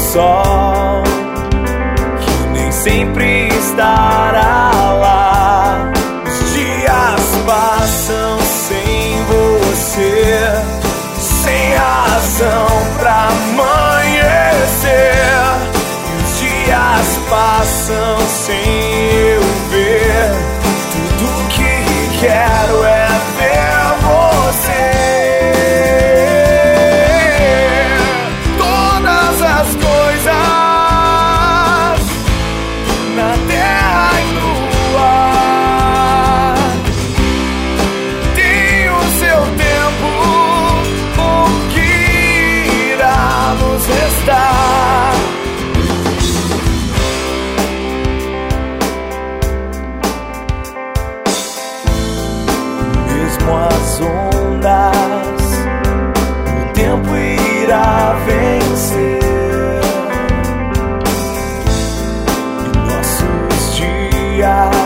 sol que nem sempre estará lá. Os dias passam sem você, sem razão pra amanhecer. E os dias passam sem eu ver. Tudo que quero é ver você. Todas as coisas na terra e no ar tem o seu tempo. O que irá nos restar? Mesmo as ondas, o tempo irá vencer. E nossos dias